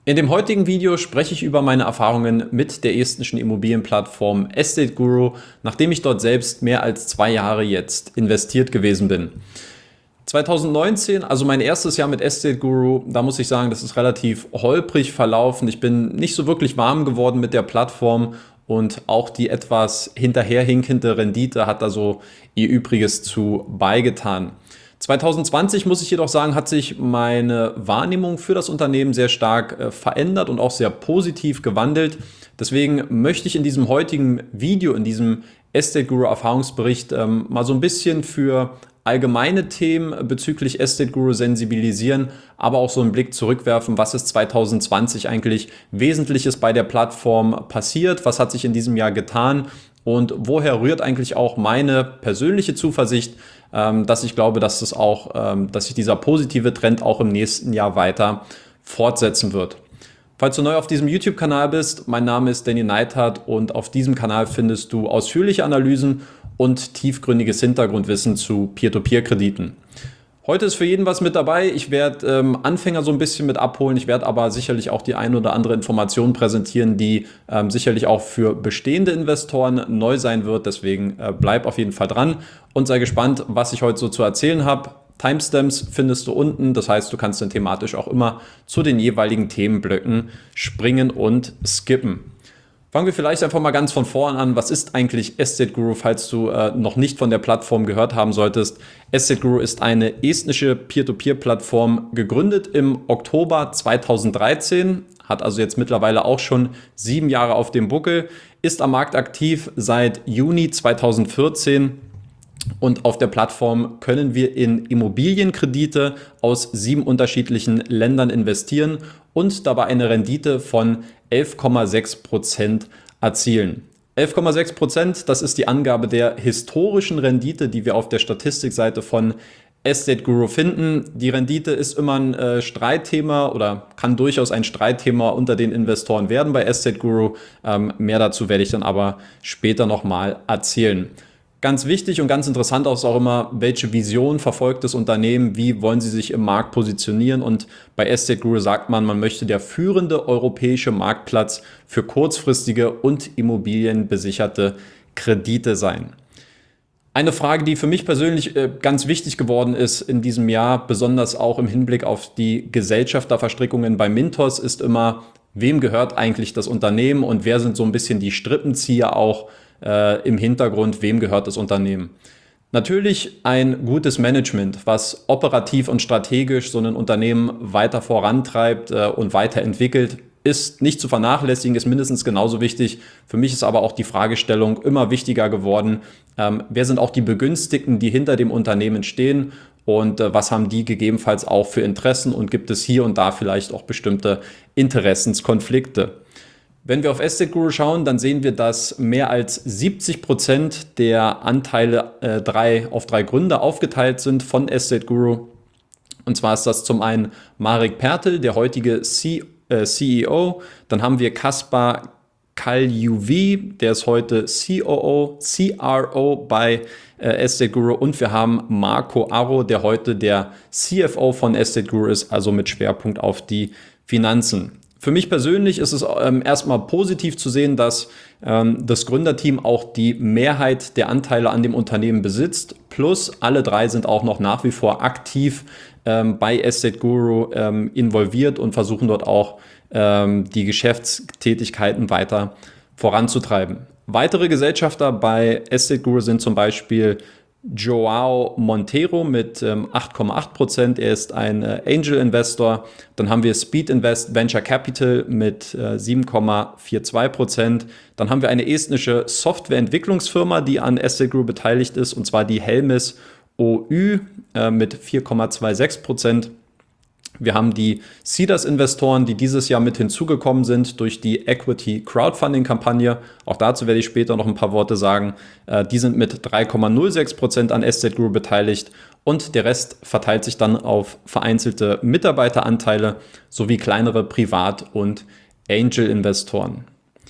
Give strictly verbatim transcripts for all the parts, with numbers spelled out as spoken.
In dem heutigen Video spreche ich über meine Erfahrungen mit der estnischen Immobilienplattform Estate Guru, nachdem ich dort selbst mehr als zwei Jahre jetzt investiert gewesen bin. zwanzig neunzehn, also mein erstes Jahr mit Estate Guru, da muss ich sagen, das ist relativ holprig verlaufen. Ich bin nicht so wirklich warm geworden mit der Plattform und auch die etwas hinterherhinkende Rendite hat da so ihr Übriges zu beigetan. zwanzig zwanzig, muss ich jedoch sagen, hat sich meine Wahrnehmung für das Unternehmen sehr stark äh, verändert und auch sehr positiv gewandelt. Deswegen möchte ich in diesem heutigen Video, in diesem Estate Guru Erfahrungsbericht ähm, mal so ein bisschen für allgemeine Themen bezüglich Estate Guru sensibilisieren, aber auch so einen Blick zurückwerfen, was ist zwanzig zwanzig eigentlich Wesentliches bei der Plattform passiert, was hat sich in diesem Jahr getan und woher rührt eigentlich auch meine persönliche Zuversicht, ähm, dass ich glaube, dass es auch, ähm, dass sich dieser positive Trend auch im nächsten Jahr weiter fortsetzen wird. Falls du neu auf diesem YouTube-Kanal bist, mein Name ist Danny Neithardt und auf diesem Kanal findest du ausführliche Analysen und tiefgründiges Hintergrundwissen zu Peer-to-Peer-Krediten. Heute ist für jeden was mit dabei. Ich werde ähm, Anfänger so ein bisschen mit abholen. Ich werde aber sicherlich auch die ein oder andere Information präsentieren, die ähm, sicherlich auch für bestehende Investoren neu sein wird. Deswegen äh, bleib auf jeden Fall dran und sei gespannt, was ich heute so zu erzählen habe. Timestamps findest du unten. Das heißt, du kannst dann thematisch auch immer zu den jeweiligen Themenblöcken springen und skippen. Fangen wir vielleicht einfach mal ganz von vorn an. Was ist eigentlich Estate Guru, falls du äh, noch nicht von der Plattform gehört haben solltest? Estate Guru ist eine estnische Peer-to-Peer-Plattform, gegründet im Oktober zweitausenddreizehn, hat also jetzt mittlerweile auch schon sieben Jahre auf dem Buckel, ist am Markt aktiv seit Juni zweitausendvierzehn. Und auf der Plattform können wir in Immobilienkredite aus sieben unterschiedlichen Ländern investieren und dabei eine Rendite von elf Komma sechs Prozent erzielen. elf Komma sechs Prozent, das ist die Angabe der historischen Rendite, die wir auf der Statistikseite von Estate Guru finden. Die Rendite ist immer ein äh, Streitthema oder kann durchaus ein Streitthema unter den Investoren werden bei Estate Guru. Ähm, mehr dazu werde ich dann aber später nochmal erzählen. Ganz wichtig und ganz interessant ist auch immer, welche Vision verfolgt das Unternehmen, wie wollen sie sich im Markt positionieren, und bei Estate Guru sagt man, man möchte der führende europäische Marktplatz für kurzfristige und immobilienbesicherte Kredite sein. Eine Frage, die für mich persönlich ganz wichtig geworden ist in diesem Jahr, besonders auch im Hinblick auf die Gesellschafterverstrickungen bei Mintos, ist immer, wem gehört eigentlich das Unternehmen und wer sind so ein bisschen die Strippenzieher auch Äh, im Hintergrund, wem gehört das Unternehmen. Natürlich ein gutes Management, was operativ und strategisch so ein Unternehmen weiter vorantreibt äh, und weiterentwickelt, ist nicht zu vernachlässigen, ist mindestens genauso wichtig. Für mich ist aber auch die Fragestellung immer wichtiger geworden, ähm, wer sind auch die Begünstigten, die hinter dem Unternehmen stehen, und äh, was haben die gegebenenfalls auch für Interessen, und gibt es hier und da vielleicht auch bestimmte Interessenskonflikte. Wenn wir auf Estate Guru schauen, dann sehen wir, dass mehr als siebzig Prozent der Anteile äh, drei, auf drei Gründer aufgeteilt sind von Estate Guru. Und zwar ist das zum einen Marek Pertl, der heutige C, äh, C E O. Dann haben wir Kaspar Kaljuvi, der ist heute C O O, C R O bei äh, Estate Guru. Und wir haben Marco Arro, der heute der C F O von Estate Guru ist, also mit Schwerpunkt auf die Finanzen. Für mich persönlich ist es ähm, erstmal positiv zu sehen, dass ähm, das Gründerteam auch die Mehrheit der Anteile an dem Unternehmen besitzt. Plus alle drei sind auch noch nach wie vor aktiv ähm, bei Estate Guru ähm, involviert und versuchen dort auch ähm, die Geschäftstätigkeiten weiter voranzutreiben. Weitere Gesellschafter bei Estate Guru sind zum Beispiel Joao Monteiro mit ähm, acht Komma acht Prozent, er ist ein äh, Angel Investor. Dann haben wir Speed Invest Venture Capital mit äh, sieben Komma zweiundvierzig Prozent. Dann haben wir eine estnische Softwareentwicklungsfirma, die an Estate Guru beteiligt ist, und zwar die Helmis O Ü äh, mit vier Komma sechsundzwanzig Prozent. Wir haben die Seeders-Investoren, die dieses Jahr mit hinzugekommen sind durch die Equity-Crowdfunding-Kampagne. Auch dazu werde ich später noch ein paar Worte sagen. Die sind mit drei Komma null sechs Prozent an Estate Guru beteiligt, und der Rest verteilt sich dann auf vereinzelte Mitarbeiteranteile sowie kleinere Privat- und Angel-Investoren.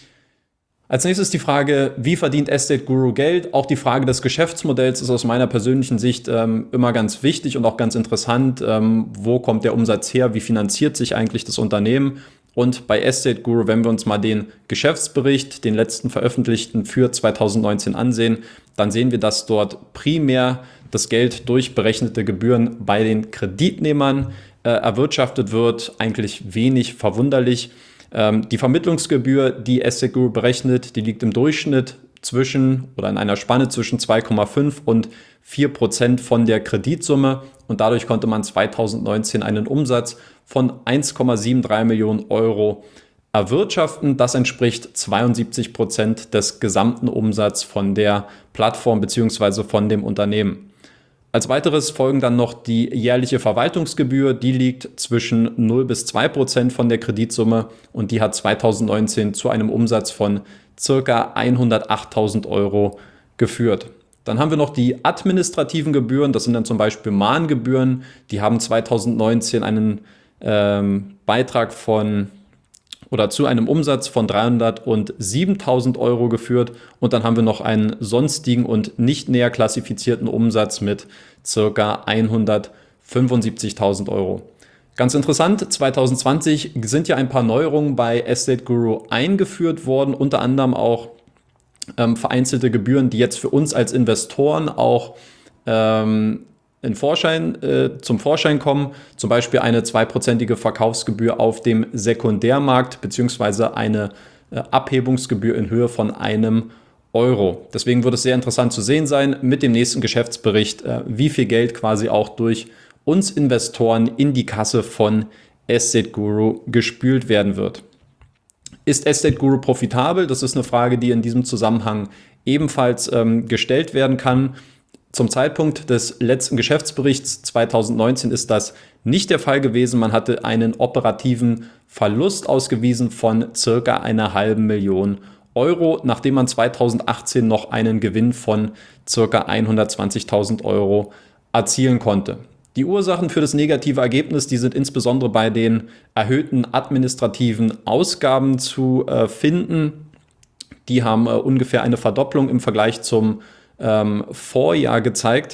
Als nächstes die Frage, wie verdient Estate Guru Geld? Auch die Frage des Geschäftsmodells ist aus meiner persönlichen Sicht ähm, immer ganz wichtig und auch ganz interessant. Ähm, wo kommt der Umsatz her? Wie finanziert sich eigentlich das Unternehmen? Und bei Estate Guru, wenn wir uns mal den Geschäftsbericht, den letzten veröffentlichten für zwanzig neunzehn ansehen, dann sehen wir, dass dort primär das Geld durch berechnete Gebühren bei den Kreditnehmern äh, erwirtschaftet wird. Eigentlich wenig verwunderlich. Ähm, die Vermittlungsgebühr, die Estate Guru berechnet, die liegt im Durchschnitt zwischen oder in einer Spanne zwischen zwei Komma fünf und vier Prozent von der Kreditsumme. Und dadurch konnte man zwanzig neunzehn einen Umsatz von eins Komma drei sieben Millionen Euro erwirtschaften. Das entspricht zweiundsiebzig Prozent des gesamten Umsatzes von der Plattform bzw. von dem Unternehmen. Als weiteres folgen dann noch die jährliche Verwaltungsgebühr. Die liegt zwischen null bis zwei Prozent von der Kreditsumme und die hat zwanzig neunzehn zu einem Umsatz von ca. hundertachttausend Euro geführt. Dann haben wir noch die administrativen Gebühren. Das sind dann zum Beispiel Mahngebühren. Die haben zwanzig neunzehn einen ähm, Beitrag von oder zu einem Umsatz von dreihundertsiebentausend Euro geführt. Und dann haben wir noch einen sonstigen und nicht näher klassifizierten Umsatz mit ca. hundertfünfundsiebzigtausend Euro. Ganz interessant, zwanzig zwanzig sind ja ein paar Neuerungen bei Estate Guru eingeführt worden, unter anderem auch ähm, vereinzelte Gebühren, die jetzt für uns als Investoren auch ähm, in Vorschein, äh, zum Vorschein kommen, zum Beispiel eine zweiprozentige Verkaufsgebühr auf dem Sekundärmarkt beziehungsweise eine äh, Abhebungsgebühr in Höhe von einem Euro. Deswegen wird es sehr interessant zu sehen sein mit dem nächsten Geschäftsbericht, äh, wie viel Geld quasi auch durch uns Investoren in die Kasse von Estate Guru gespült werden wird. Ist Estate Guru profitabel? Das ist eine Frage, die in diesem Zusammenhang ebenfalls ähm, gestellt werden kann. Zum Zeitpunkt des letzten Geschäftsberichts zwanzig neunzehn ist das nicht der Fall gewesen. Man hatte einen operativen Verlust ausgewiesen von circa einer halben Million Euro, nachdem man zwanzig achtzehn noch einen Gewinn von circa hundertzwanzigtausend Euro erzielen konnte. Die Ursachen für das negative Ergebnis, die sind insbesondere bei den erhöhten administrativen Ausgaben zu äh, finden. Die haben äh, ungefähr eine Verdopplung im Vergleich zum ähm, Vorjahr gezeigt.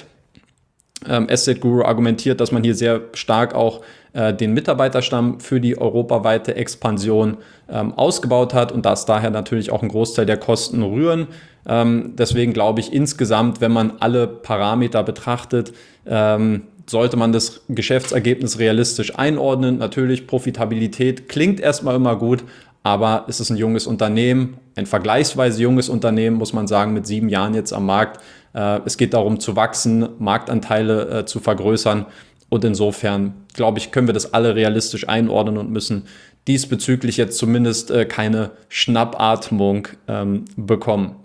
Ähm, Estate Guru argumentiert, dass man hier sehr stark auch äh, den Mitarbeiterstamm für die europaweite Expansion ähm, ausgebaut hat und dass daher natürlich auch ein Großteil der Kosten rühren. Ähm, deswegen glaube ich insgesamt, wenn man alle Parameter betrachtet, ähm, sollte man das Geschäftsergebnis realistisch einordnen. Natürlich, Profitabilität klingt erstmal immer gut, aber es ist ein junges Unternehmen, ein vergleichsweise junges Unternehmen, muss man sagen, mit sieben Jahren jetzt am Markt. Äh, es geht darum zu wachsen, Marktanteile äh, zu vergrößern und insofern, glaube ich, können wir das alle realistisch einordnen und müssen diesbezüglich jetzt zumindest äh, keine Schnappatmung ähm, bekommen.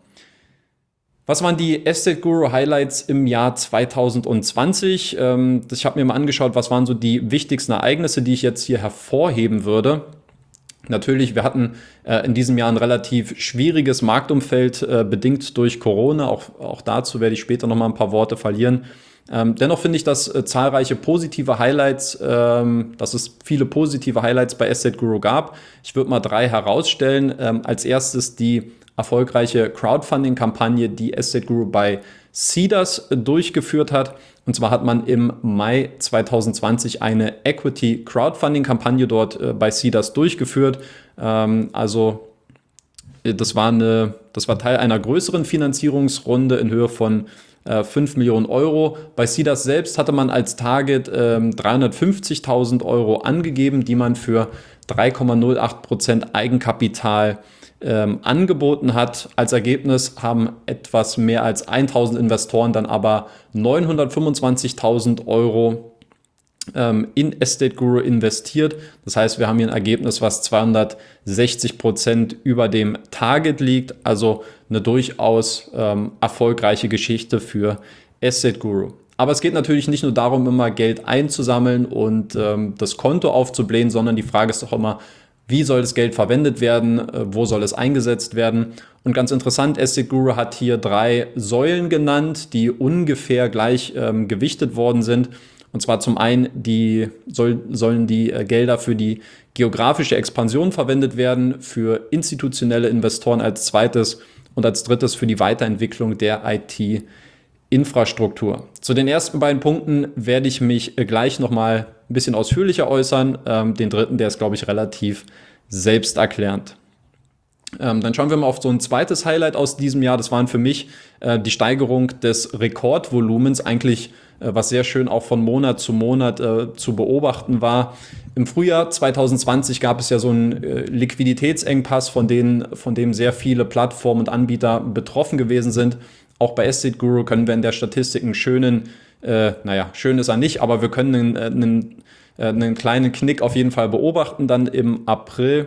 Was waren die Estate Guru Highlights im Jahr zwanzig zwanzig? Ähm, ich habe mir mal angeschaut, was waren so die wichtigsten Ereignisse, die ich jetzt hier hervorheben würde. Natürlich, wir hatten äh, in diesem Jahr ein relativ schwieriges Marktumfeld, äh, bedingt durch Corona. Auch, auch dazu werde ich später noch mal ein paar Worte verlieren. Ähm, dennoch finde ich, dass äh, zahlreiche positive Highlights, ähm, dass es viele positive Highlights bei Estate Guru gab. Ich würde mal drei herausstellen. Ähm, als erstes die erfolgreiche Crowdfunding-Kampagne, die Estate Guru bei Seedrs durchgeführt hat. Und zwar hat man im Mai zwanzig zwanzig eine Equity-Crowdfunding-Kampagne dort äh, bei Seedrs durchgeführt. Ähm, also das war, eine, das war Teil einer größeren Finanzierungsrunde in Höhe von äh, fünf Millionen Euro. Bei Seedrs selbst hatte man als Target ähm, dreihundertfünfzigtausend Euro angegeben, die man für drei Komma null acht Prozent Eigenkapital Ähm, angeboten hat. Als Ergebnis haben etwas mehr als tausend Investoren dann aber neunhundertfünfundzwanzigtausend Euro ähm, in Estate Guru investiert. Das heißt, wir haben hier ein Ergebnis, was zweihundertsechzig Prozent über dem Target liegt. Also eine durchaus ähm, erfolgreiche Geschichte für Estate Guru. Aber es geht natürlich nicht nur darum, immer Geld einzusammeln und ähm, das Konto aufzublähen, sondern die Frage ist doch immer, wie soll das Geld verwendet werden? Wo soll es eingesetzt werden? Und ganz interessant, Estate Guru hat hier drei Säulen genannt, die ungefähr gleich ähm, gewichtet worden sind. Und zwar zum einen die, soll, sollen die äh, Gelder für die geografische Expansion verwendet werden, für institutionelle Investoren als zweites und als drittes für die Weiterentwicklung der I T-Infrastruktur. Zu den ersten beiden Punkten werde ich mich äh, gleich nochmal ein bisschen ausführlicher äußern. Ähm, den dritten, der ist, glaube ich, relativ selbsterklärend. Ähm, dann schauen wir mal auf so ein zweites Highlight aus diesem Jahr. Das waren für mich äh, die Steigerung des Rekordvolumens, eigentlich äh, was sehr schön auch von Monat zu Monat äh, zu beobachten war. Im Frühjahr zwanzig zwanzig gab es ja so einen äh, Liquiditätsengpass, von, denen, von dem sehr viele Plattformen und Anbieter betroffen gewesen sind. Auch bei Estate Guru können wir in der Statistik einen schönen, äh, naja, schön ist er nicht, aber wir können einen, einen, äh, einen kleinen Knick auf jeden Fall beobachten, dann im April.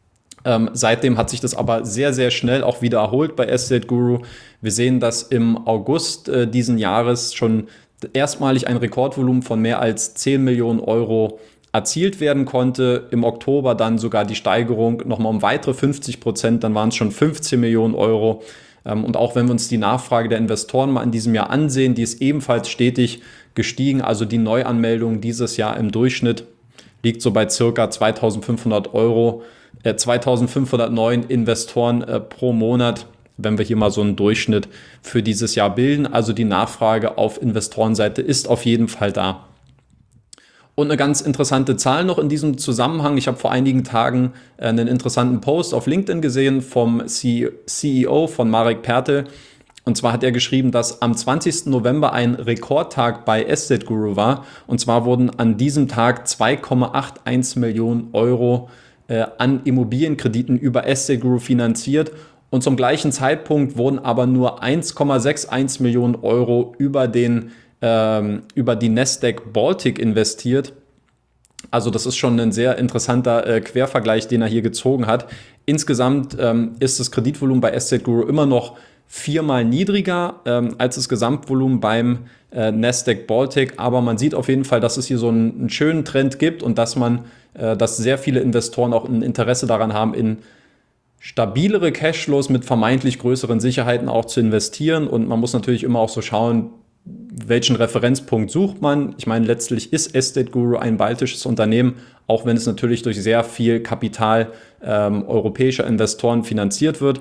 Ähm, seitdem hat sich das aber sehr, sehr schnell auch wieder erholt bei Estate Guru. Wir sehen, dass im August äh, diesen Jahres schon erstmalig ein Rekordvolumen von mehr als zehn Millionen Euro erzielt werden konnte. Im Oktober dann sogar die Steigerung nochmal um weitere fünfzig Prozent, dann waren es schon fünfzehn Millionen Euro. Ähm, und auch wenn wir uns die Nachfrage der Investoren mal in diesem Jahr ansehen, die ist ebenfalls stetig gestiegen. Also die Neuanmeldung dieses Jahr im Durchschnitt liegt so bei circa zweitausendfünfhundert Euro. zweitausendfünfhundertneun Investoren äh, pro Monat, wenn wir hier mal so einen Durchschnitt für dieses Jahr bilden. Also die Nachfrage auf Investorenseite ist auf jeden Fall da. Und eine ganz interessante Zahl noch in diesem Zusammenhang. Ich habe vor einigen Tagen äh, einen interessanten Post auf LinkedIn gesehen vom C E O von Marek Pertl. Und zwar hat er geschrieben, dass am zwanzigsten November ein Rekordtag bei Estate Guru war. Und zwar wurden an diesem Tag zwei Komma einundachtzig Millionen Euro an Immobilienkrediten über Estate Guru finanziert und zum gleichen Zeitpunkt wurden aber nur eins Komma einundsechzig Millionen Euro über, den, ähm, über die Nasdaq Baltic investiert. Also das ist schon ein sehr interessanter äh, Quervergleich, den er hier gezogen hat. Insgesamt ähm, ist das Kreditvolumen bei Estate Guru immer noch viermal niedriger ähm, als das Gesamtvolumen beim äh, Nasdaq Baltic, aber man sieht auf jeden Fall, dass es hier so einen, einen schönen Trend gibt und dass man, äh, dass sehr viele Investoren auch ein Interesse daran haben, in stabilere Cashflows mit vermeintlich größeren Sicherheiten auch zu investieren. Und man muss natürlich immer auch so schauen, welchen Referenzpunkt sucht man. Ich meine, letztlich ist Estate Guru ein baltisches Unternehmen, auch wenn es natürlich durch sehr viel Kapital ähm, europäischer Investoren finanziert wird.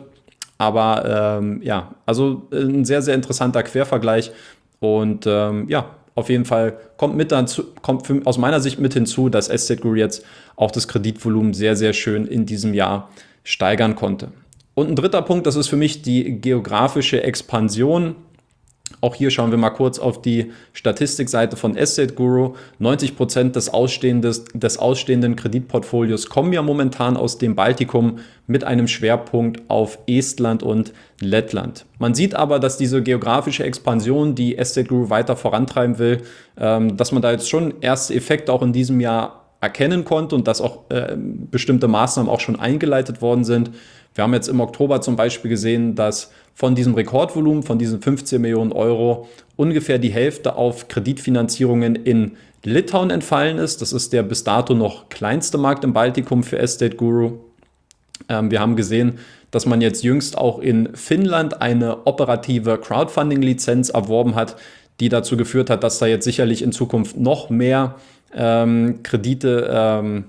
Aber ähm, ja, also ein sehr, sehr interessanter Quervergleich und ähm, ja, auf jeden Fall kommt, mit dazu, kommt für, aus meiner Sicht mit hinzu, dass Estate Guru jetzt auch das Kreditvolumen sehr, sehr schön in diesem Jahr steigern konnte. Und ein dritter Punkt, das ist für mich die geografische Expansion. Auch hier schauen wir mal kurz auf die Statistikseite von Estate Guru. neunzig Prozent des, des ausstehenden Kreditportfolios kommen ja momentan aus dem Baltikum mit einem Schwerpunkt auf Estland und Lettland. Man sieht aber, dass diese geografische Expansion, die Estate Guru weiter vorantreiben will, dass man da jetzt schon erste Effekte auch in diesem Jahr erkennen konnte und dass auch äh, bestimmte Maßnahmen auch schon eingeleitet worden sind. Wir haben jetzt im Oktober zum Beispiel gesehen, dass von diesem Rekordvolumen, von diesen fünfzehn Millionen Euro, ungefähr die Hälfte auf Kreditfinanzierungen in Litauen entfallen ist. Das ist der bis dato noch kleinste Markt im Baltikum für Estate Guru. Ähm, wir haben gesehen, dass man jetzt jüngst auch in Finnland eine operative Crowdfunding-Lizenz erworben hat, die dazu geführt hat, dass da jetzt sicherlich in Zukunft noch mehr ähm, Kredite, ähm,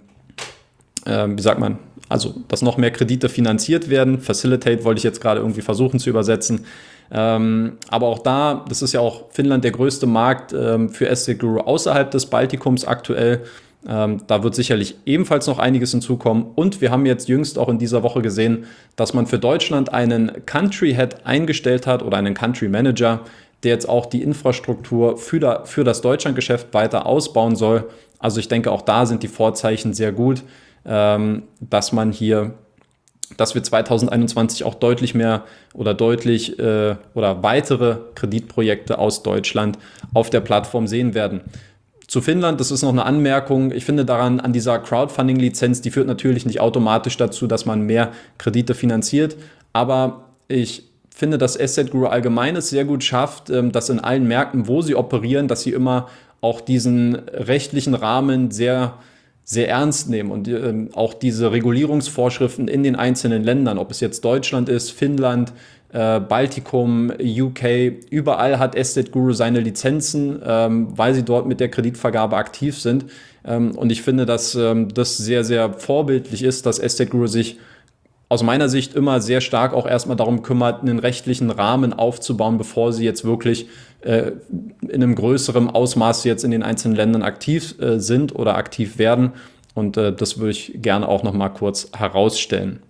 äh, wie sagt man, also dass noch mehr Kredite finanziert werden. Facilitate wollte ich jetzt gerade irgendwie versuchen zu übersetzen. Ähm, aber auch da, das ist ja auch Finnland der größte Markt ähm, für Estate Guru außerhalb des Baltikums aktuell. Ähm, da wird sicherlich ebenfalls noch einiges hinzukommen. Und wir haben jetzt jüngst auch in dieser Woche gesehen, dass man für Deutschland einen Country Head eingestellt hat oder einen Country Manager, der jetzt auch die Infrastruktur für, da, für das Deutschlandgeschäft weiter ausbauen soll. Also ich denke, auch da sind die Vorzeichen sehr gut, ähm, dass man hier, dass wir zwanzig einundzwanzig auch deutlich mehr oder deutlich äh, oder weitere Kreditprojekte aus Deutschland auf der Plattform sehen werden. Zu Finnland, das ist noch eine Anmerkung. Ich finde daran, an dieser Crowdfunding-Lizenz, die führt natürlich nicht automatisch dazu, dass man mehr Kredite finanziert, aber ich finde, dass Estate Guru allgemein es sehr gut schafft, dass in allen Märkten, wo sie operieren, dass sie immer auch diesen rechtlichen Rahmen sehr, sehr ernst nehmen und auch diese Regulierungsvorschriften in den einzelnen Ländern, ob es jetzt Deutschland ist, Finnland, Baltikum, U K, überall hat Estate Guru seine Lizenzen, weil sie dort mit der Kreditvergabe aktiv sind. Und ich finde, dass das sehr, sehr vorbildlich ist, dass Estate Guru sich aus meiner Sicht immer sehr stark auch erstmal darum kümmert, einen rechtlichen Rahmen aufzubauen, bevor sie jetzt wirklich äh, in einem größeren Ausmaß jetzt in den einzelnen Ländern aktiv äh, sind oder aktiv werden. Und äh, das würde ich gerne auch noch mal kurz herausstellen.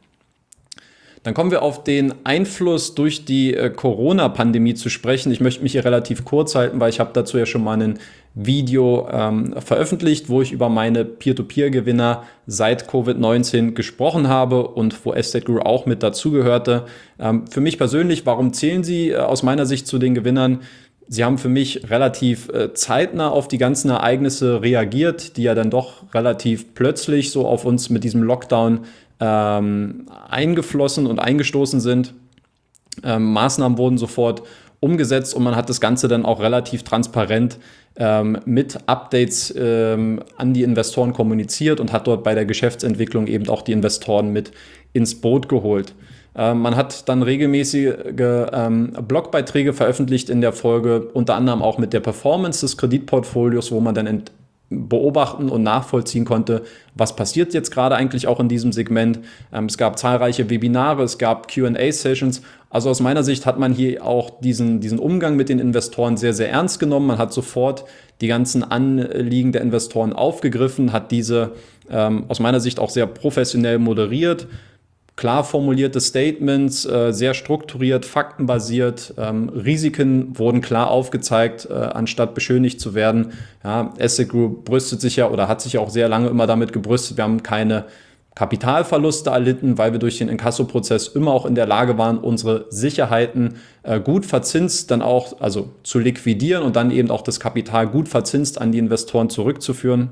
Dann kommen wir auf den Einfluss durch die äh, Corona-Pandemie zu sprechen. Ich möchte mich hier relativ kurz halten, weil ich habe dazu ja schon mal ein Video ähm, veröffentlicht, wo ich über meine Peer-to-Peer-Gewinner seit Covid neunzehn gesprochen habe und wo Estate Guru auch mit dazugehörte. Ähm, für mich persönlich, warum zählen sie äh, aus meiner Sicht zu den Gewinnern? Sie haben für mich relativ äh, zeitnah auf die ganzen Ereignisse reagiert, die ja dann doch relativ plötzlich so auf uns mit diesem Lockdown ähm, eingeflossen und eingestoßen sind. Ähm, Maßnahmen wurden sofort umgesetzt und man hat das Ganze dann auch relativ transparent ähm, mit Updates ähm, an die Investoren kommuniziert und hat dort bei der Geschäftsentwicklung eben auch die Investoren mit ins Boot geholt. Ähm, man hat dann regelmäßige ähm, Blogbeiträge veröffentlicht in der Folge, unter anderem auch mit der Performance des Kreditportfolios, wo man dann ent- beobachten und nachvollziehen konnte, was passiert jetzt gerade eigentlich auch in diesem Segment. Ähm, es gab zahlreiche Webinare, es gab Q and A-Sessions. Also aus meiner Sicht hat man hier auch diesen, diesen Umgang mit den Investoren sehr, sehr ernst genommen. Man hat sofort die ganzen Anliegen der Investoren aufgegriffen, hat diese ähm, aus meiner Sicht auch sehr professionell moderiert. Klar formulierte Statements, äh, sehr strukturiert, faktenbasiert, ähm, Risiken wurden klar aufgezeigt, äh, anstatt beschönigt zu werden. Ja, Estate Guru brüstet sich ja oder hat sich auch sehr lange immer damit gebrüstet, wir haben keine Kapitalverluste erlitten, weil wir durch den Inkasso-Prozess immer auch in der Lage waren, unsere Sicherheiten äh, gut verzinst dann auch, also zu liquidieren und dann eben auch das Kapital gut verzinst an die Investoren zurückzuführen.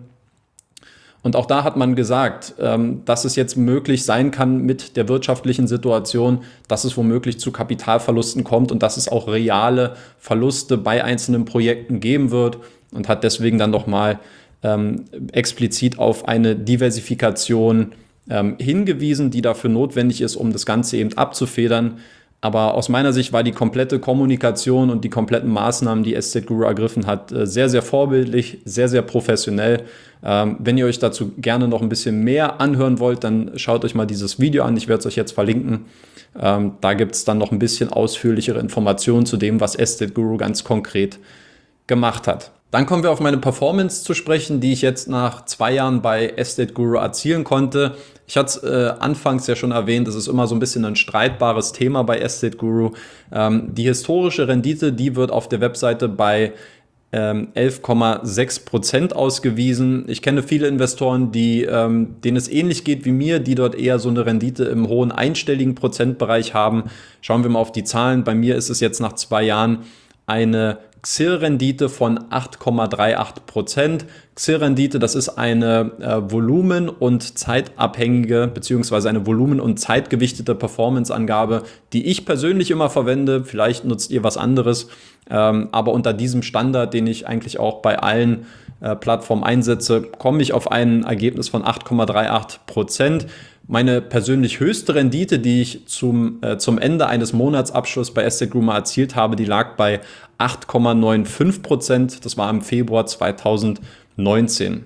Und auch da hat man gesagt, dass es jetzt möglich sein kann mit der wirtschaftlichen Situation, dass es womöglich zu Kapitalverlusten kommt und dass es auch reale Verluste bei einzelnen Projekten geben wird und hat deswegen dann nochmal ähm, explizit auf eine Diversifikation ähm, hingewiesen, die dafür notwendig ist, um das Ganze eben abzufedern. Aber aus meiner Sicht war die komplette Kommunikation und die kompletten Maßnahmen, die Estate Guru ergriffen hat, sehr, sehr vorbildlich, sehr, sehr professionell. Ähm, wenn ihr euch dazu gerne noch ein bisschen mehr anhören wollt, dann schaut euch mal dieses Video an. Ich werde es euch jetzt verlinken. Ähm, da gibt es dann noch ein bisschen ausführlichere Informationen zu dem, was Estate Guru ganz konkret gemacht hat. Dann kommen wir auf meine Performance zu sprechen, die ich jetzt nach zwei Jahren bei Estate Guru erzielen konnte. Ich hatte es äh, anfangs ja schon erwähnt, das ist immer so ein bisschen ein streitbares Thema bei Estate Guru. Ähm, die historische Rendite, die wird auf der Webseite bei ähm, elf Komma sechs Prozent ausgewiesen. Ich kenne viele Investoren, die, ähm, denen es ähnlich geht wie mir, die dort eher so eine Rendite im hohen einstelligen Prozentbereich haben. Schauen wir mal auf die Zahlen. Bei mir ist es jetzt nach zwei Jahren eine X I R-Rendite von acht Komma achtunddreißig Prozent. X I R-Rendite, das ist eine äh, volumen- und zeitabhängige bzw. eine volumen- und zeitgewichtete Performance-Angabe, die ich persönlich immer verwende. Vielleicht nutzt ihr was anderes, ähm, aber unter diesem Standard, den ich eigentlich auch bei allen äh, Plattformen einsetze, komme ich auf ein Ergebnis von acht Komma achtunddreißig Prozent. Meine persönlich höchste Rendite, die ich zum, äh, zum Ende eines Monatsabschlusses bei Estate Guru mal erzielt habe, die lag bei acht Komma fünfundneunzig Prozent. Das war im Februar zweitausendneunzehn.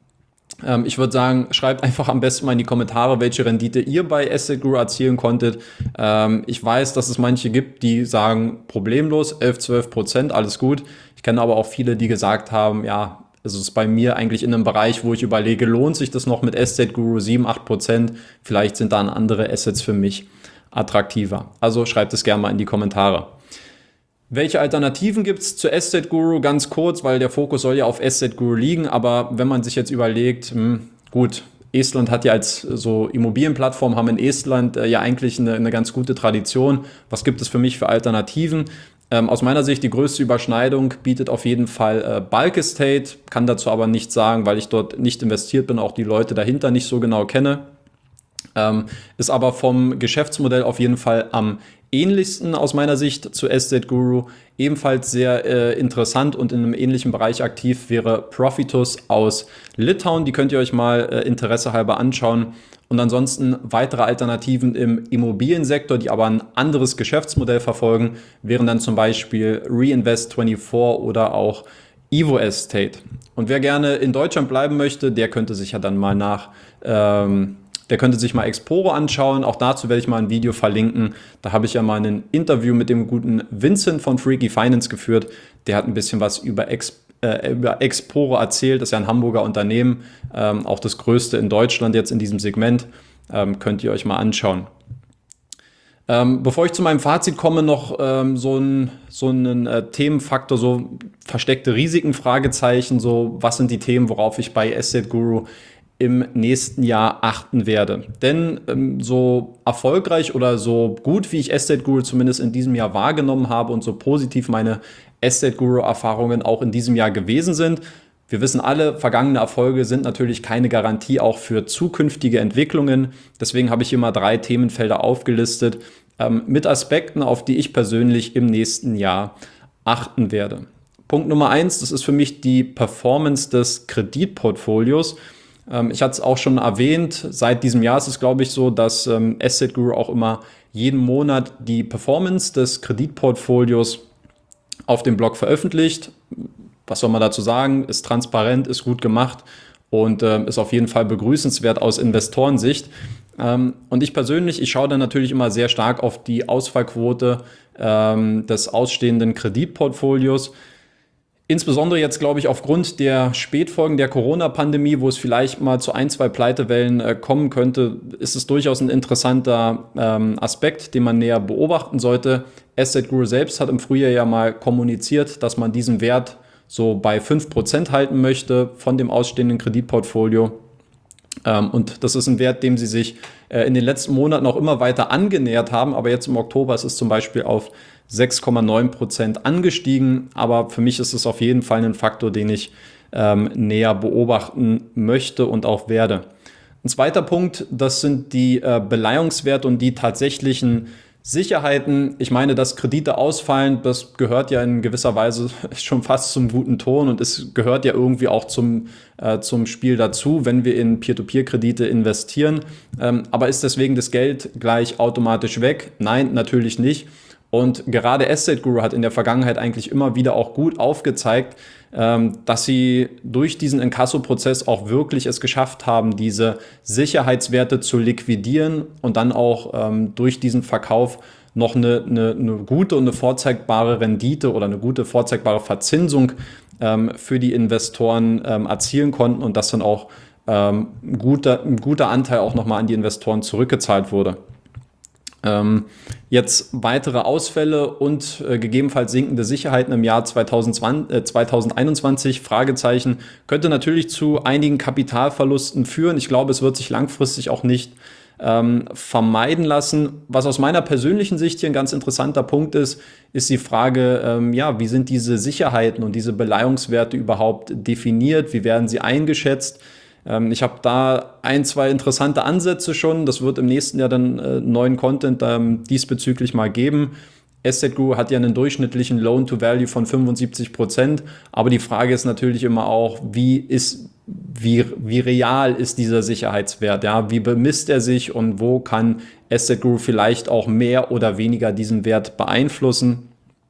Ähm, ich würde sagen, schreibt einfach am besten mal in die Kommentare, welche Rendite ihr bei Estate Guru erzielen konntet. Ähm, ich weiß, dass es manche gibt, die sagen, problemlos, elf, zwölf Prozent, alles gut. Ich kenne aber auch viele, die gesagt haben, ja, also es ist bei mir eigentlich in einem Bereich, wo ich überlege, lohnt sich das noch mit Estate Guru sieben, acht Prozent? Vielleicht sind dann andere Assets für mich attraktiver. Also schreibt es gerne mal in die Kommentare. Welche Alternativen gibt es zu Estate Guru? Ganz kurz, weil der Fokus soll ja auf Estate Guru liegen. Aber wenn man sich jetzt überlegt, hm, gut, Estland hat ja als so Immobilienplattform, haben in Estland äh, ja eigentlich eine, eine ganz gute Tradition. Was gibt es für mich für Alternativen? Ähm, aus meiner Sicht die größte Überschneidung bietet auf jeden Fall äh, Bulk Estate, kann dazu aber nichts sagen, weil ich dort nicht investiert bin, auch die Leute dahinter nicht so genau kenne. Ähm, ist aber vom Geschäftsmodell auf jeden Fall am ähnlichsten aus meiner Sicht zu Estate Guru. Ebenfalls sehr äh, interessant und in einem ähnlichen Bereich aktiv wäre Profitus aus Litauen. Die könnt ihr euch mal äh, interessehalber anschauen. Und ansonsten weitere Alternativen im Immobiliensektor, die aber ein anderes Geschäftsmodell verfolgen, wären dann zum Beispiel Reinvest vierundzwanzig oder auch Evo Estate. Und wer gerne in Deutschland bleiben möchte, der könnte sich ja dann mal nach, ähm, der könnte sich mal Exporo anschauen. Auch dazu werde ich mal ein Video verlinken. Da habe ich ja mal ein Interview mit dem guten Vincent von Freaky Finance geführt. Der hat ein bisschen was über Ex äh, über Exporo erzählt, das ist ja ein Hamburger Unternehmen, ähm, auch das größte in Deutschland jetzt in diesem Segment, ähm, könnt ihr euch mal anschauen. Ähm, bevor ich zu meinem Fazit komme, noch ähm, so ein so einen äh, Themenfaktor, so versteckte Risiken, Fragezeichen, so was sind die Themen, worauf ich bei Asset Guru im nächsten Jahr achten werde. Denn ähm, so erfolgreich oder so gut, wie ich Asset Guru zumindest in diesem Jahr wahrgenommen habe und so positiv meine Asset Guru Erfahrungen auch in diesem Jahr gewesen sind, wir wissen alle, vergangene Erfolge sind natürlich keine Garantie auch für zukünftige Entwicklungen. Deswegen habe ich hier mal drei Themenfelder aufgelistet ähm, mit Aspekten, auf die ich persönlich im nächsten Jahr achten werde. Punkt Nummer eins, das ist für mich die Performance des Kreditportfolios. Ähm, ich hatte es auch schon erwähnt, seit diesem Jahr ist es, glaube ich, so, dass ähm, Asset Guru auch immer jeden Monat die Performance des Kreditportfolios auf dem Blog veröffentlicht. Was soll man dazu sagen? Ist transparent, ist gut gemacht und äh, ist auf jeden Fall begrüßenswert aus Investorensicht. Ähm, und ich persönlich, ich schaue dann natürlich immer sehr stark auf die Ausfallquote ähm, des ausstehenden Kreditportfolios. Insbesondere jetzt, glaube ich, aufgrund der Spätfolgen der Corona-Pandemie, wo es vielleicht mal zu ein, zwei Pleitewellen äh, kommen könnte, ist es durchaus ein interessanter ähm, Aspekt, den man näher beobachten sollte. Asset Guru selbst hat im Frühjahr ja mal kommuniziert, dass man diesen Wert so bei fünf Prozent halten möchte von dem ausstehenden Kreditportfolio. Ähm, und das ist ein Wert, dem sie sich äh, in den letzten Monaten auch immer weiter angenähert haben. Aber jetzt im Oktober ist es zum Beispiel auf sechs Komma neun Prozent angestiegen. Aber für mich ist es auf jeden Fall ein Faktor, den ich ähm, näher beobachten möchte und auch werde. Ein zweiter Punkt, das sind die äh, Beleihungswerte und die tatsächlichen Sicherheiten. Ich meine, dass Kredite ausfallen, das gehört ja in gewisser Weise schon fast zum guten Ton und es gehört ja irgendwie auch zum, äh, zum Spiel dazu, wenn wir in Peer-to-Peer-Kredite investieren. Ähm, aber ist deswegen das Geld gleich automatisch weg? Nein, natürlich nicht. Und gerade Asset Guru hat in der Vergangenheit eigentlich immer wieder auch gut aufgezeigt, dass sie durch diesen Inkasso-Prozess auch wirklich es geschafft haben, diese Sicherheitswerte zu liquidieren und dann auch ähm, durch diesen Verkauf noch eine, eine, eine gute und eine vorzeigbare Rendite oder eine gute vorzeigbare Verzinsung ähm, für die Investoren ähm, erzielen konnten und dass dann auch ähm, ein, guter, ein guter Anteil auch nochmal an die Investoren zurückgezahlt wurde. Ähm, jetzt weitere Ausfälle und äh, gegebenenfalls sinkende Sicherheiten im Jahr zweitausendzwanzig, äh, zweitausendeinundzwanzig, Fragezeichen, könnte natürlich zu einigen Kapitalverlusten führen. Ich glaube, es wird sich langfristig auch nicht ähm, vermeiden lassen. Was aus meiner persönlichen Sicht hier ein ganz interessanter Punkt ist, ist die Frage, ähm, ja, wie sind diese Sicherheiten und diese Beleihungswerte überhaupt definiert? Wie werden sie eingeschätzt? Ich habe da ein, zwei interessante Ansätze schon. Das wird im nächsten Jahr dann äh, neuen Content ähm, diesbezüglich mal geben. Asset Guru hat ja einen durchschnittlichen Loan-to-Value von fünfundsiebzig Prozent. Aber die Frage ist natürlich immer auch, wie ist, wie, wie real ist dieser Sicherheitswert? Ja? Wie bemisst er sich und wo kann Asset Guru vielleicht auch mehr oder weniger diesen Wert beeinflussen?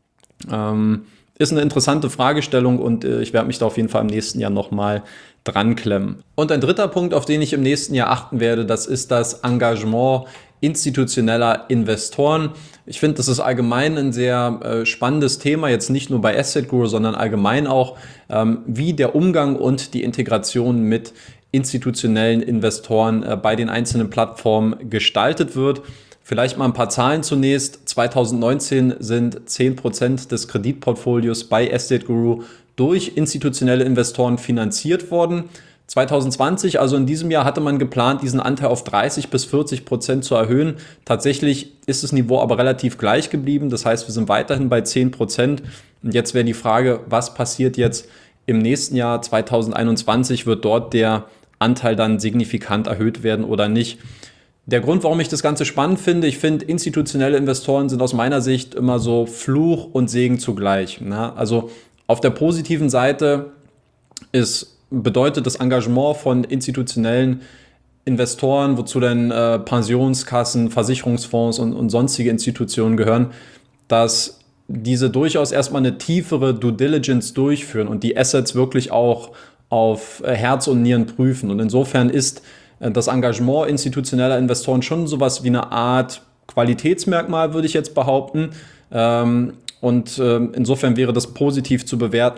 Ähm, ist eine interessante Fragestellung und äh, ich werde mich da auf jeden Fall im nächsten Jahr nochmal dran klemmen. Und ein dritter Punkt, auf den ich im nächsten Jahr achten werde, das ist das Engagement institutioneller Investoren. Ich finde, das ist allgemein ein sehr äh, spannendes Thema, jetzt nicht nur bei Asset Guru, sondern allgemein auch, ähm, wie der Umgang und die Integration mit institutionellen Investoren äh, bei den einzelnen Plattformen gestaltet wird. Vielleicht mal ein paar Zahlen zunächst. zweitausendneunzehn sind zehn Prozent des Kreditportfolios bei Asset Guru durch institutionelle Investoren finanziert worden. zweitausendzwanzig, also in diesem Jahr, hatte man geplant, diesen Anteil auf dreißig bis vierzig Prozent zu erhöhen. Tatsächlich ist das Niveau aber relativ gleich geblieben. Das heißt, wir sind weiterhin bei zehn Prozent. Und jetzt wäre die Frage, was passiert jetzt im nächsten Jahr zweitausendeinundzwanzig? Wird dort der Anteil dann signifikant erhöht werden oder nicht? Der Grund, warum ich das Ganze spannend finde, ich finde, institutionelle Investoren sind aus meiner Sicht immer so Fluch und Segen zugleich. Also auf der positiven Seite ist, bedeutet das Engagement von institutionellen Investoren, wozu dann äh, Pensionskassen, Versicherungsfonds und, und sonstige Institutionen gehören, dass diese durchaus erstmal eine tiefere Due Diligence durchführen und die Assets wirklich auch auf äh, Herz und Nieren prüfen. Und insofern ist äh, das Engagement institutioneller Investoren schon sowas wie eine Art Qualitätsmerkmal, würde ich jetzt behaupten. Ähm, Und äh, insofern wäre das positiv zu bewerten.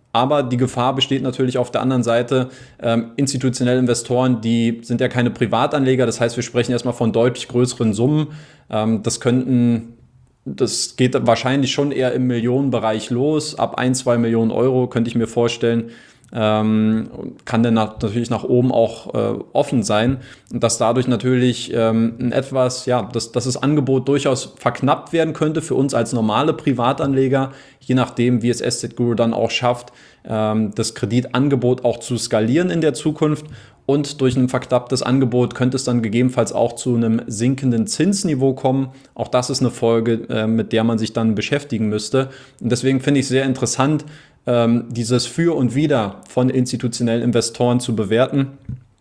Aber die Gefahr besteht natürlich auf der anderen Seite. Ähm, institutionelle Investoren, die sind ja keine Privatanleger. Das heißt, wir sprechen erstmal von deutlich größeren Summen. Ähm, das könnten, das geht wahrscheinlich schon eher im Millionenbereich los. Ab ein, zwei Millionen Euro könnte ich mir vorstellen, ähm, kann dann nach, natürlich nach oben auch äh, offen sein. Und dass dadurch natürlich ähm, ein etwas, ja, dass, dass das Angebot durchaus verknappt werden könnte für uns als normale Privatanleger, je nachdem, wie es Asset Guru dann auch schafft, ähm, das Kreditangebot auch zu skalieren in der Zukunft. Und durch ein verknapptes Angebot könnte es dann gegebenenfalls auch zu einem sinkenden Zinsniveau kommen. Auch das ist eine Folge, äh, mit der man sich dann beschäftigen müsste. Und deswegen finde ich sehr interessant, ähm, dieses Für und Wider von institutionellen Investoren zu bewerten.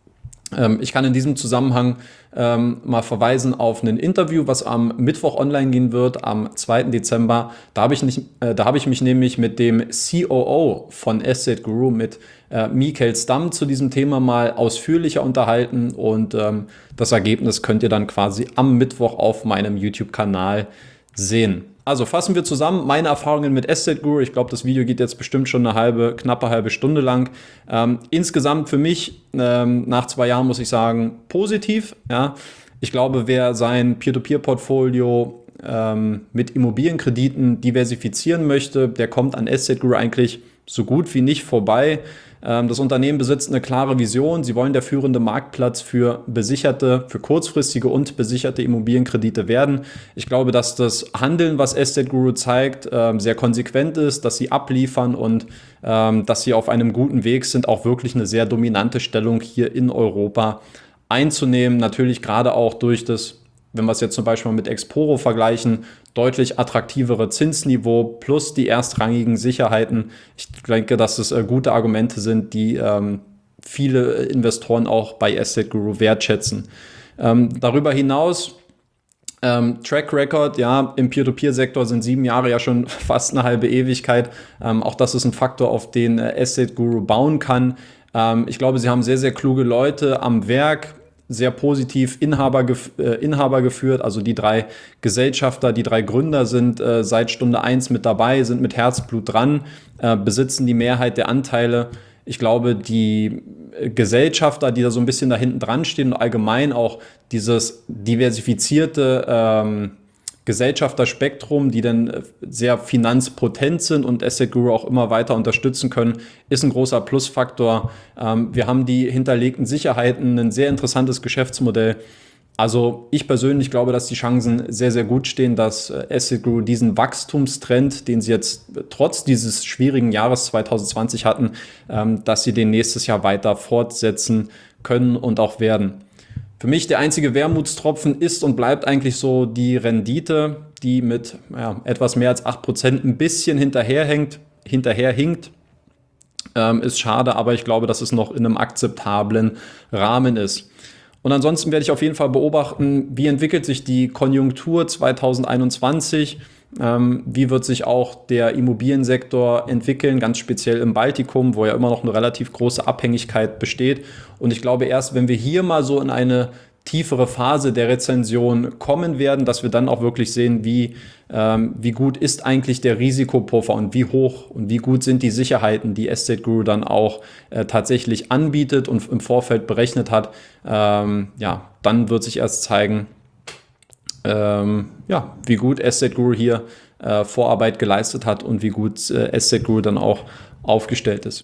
Ähm, ich kann in diesem Zusammenhang ähm, mal verweisen auf ein Interview, was am Mittwoch online gehen wird, am zweiten Dezember. Da habe ich, nicht, äh, da habe ich mich nämlich mit dem C O O von Asset Guru, mit äh, Mikhail Stam, zu diesem Thema mal ausführlicher unterhalten. Und ähm, das Ergebnis könnt ihr dann quasi am Mittwoch auf meinem YouTube-Kanal sehen. Also fassen wir zusammen meine Erfahrungen mit Asset Guru. Ich glaube, das Video geht jetzt bestimmt schon eine halbe, knappe halbe Stunde lang. Ähm, insgesamt für mich ähm, nach zwei Jahren muss ich sagen, positiv. Ja. Ich glaube, wer sein Peer-to-Peer-Portfolio ähm, mit Immobilienkrediten diversifizieren möchte, der kommt an Asset Guru eigentlich so gut wie nicht vorbei. Das Unternehmen besitzt eine klare Vision. Sie wollen der führende Marktplatz für besicherte, für kurzfristige und besicherte Immobilienkredite werden. Ich glaube, dass das Handeln, was Asset Guru zeigt, sehr konsequent ist, dass sie abliefern und dass sie auf einem guten Weg sind, auch wirklich eine sehr dominante Stellung hier in Europa einzunehmen. Natürlich gerade auch durch das, wenn wir es jetzt zum Beispiel mit Exporo vergleichen, deutlich attraktivere Zinsniveau plus die erstrangigen Sicherheiten. Ich denke, dass das äh, gute Argumente sind, die ähm, viele Investoren auch bei Asset Guru wertschätzen. Ähm, darüber hinaus ähm, Track Record, ja, im Peer-to-Peer-Sektor sind sieben Jahre ja schon fast eine halbe Ewigkeit. Ähm, auch das ist ein Faktor, auf den äh, Asset Guru bauen kann. Ähm, ich glaube, sie haben sehr, sehr kluge Leute am Werk, sehr positiv Inhaber, äh, Inhaber geführt. Also die drei Gesellschafter, die drei Gründer sind äh, seit Stunde eins mit dabei, sind mit Herzblut dran, äh, besitzen die Mehrheit der Anteile. Ich glaube, die Gesellschafter, die da so ein bisschen da hinten dran stehen und allgemein auch dieses diversifizierte ähm, Gesellschafterspektrum, die dann sehr finanzpotent sind und Asset Guru auch immer weiter unterstützen können, ist ein großer Plusfaktor. Ähm, wir haben die hinterlegten Sicherheiten, ein sehr interessantes Geschäftsmodell. Also ich persönlich glaube, dass die Chancen sehr, sehr gut stehen, dass Asset Guru diesen Wachstumstrend, den sie jetzt trotz dieses schwierigen Jahres zwanzig zwanzig hatten, ähm, dass sie den nächstes Jahr weiter fortsetzen können und auch werden. Für mich der einzige Wermutstropfen ist und bleibt eigentlich so die Rendite, die mit ja, etwas mehr als acht Prozent ein bisschen hinterherhängt, hinterherhinkt. Ähm, ist schade, aber ich glaube, dass es noch in einem akzeptablen Rahmen ist. Und ansonsten werde ich auf jeden Fall beobachten, wie entwickelt sich die Konjunktur zwanzig einundzwanzig, ähm, wie wird sich auch der Immobiliensektor entwickeln, ganz speziell im Baltikum, wo ja immer noch eine relativ große Abhängigkeit besteht. Und ich glaube, erst wenn wir hier mal so in eine tiefere Phase der Rezension kommen werden, dass wir dann auch wirklich sehen, wie, ähm, wie gut ist eigentlich der Risikopuffer und wie hoch und wie gut sind die Sicherheiten, die Asset Guru dann auch äh, tatsächlich anbietet und im Vorfeld berechnet hat. Ähm, ja, dann wird sich erst zeigen, ähm, ja, wie gut Asset Guru hier äh, Vorarbeit geleistet hat und wie gut äh, Asset Guru dann auch aufgestellt ist.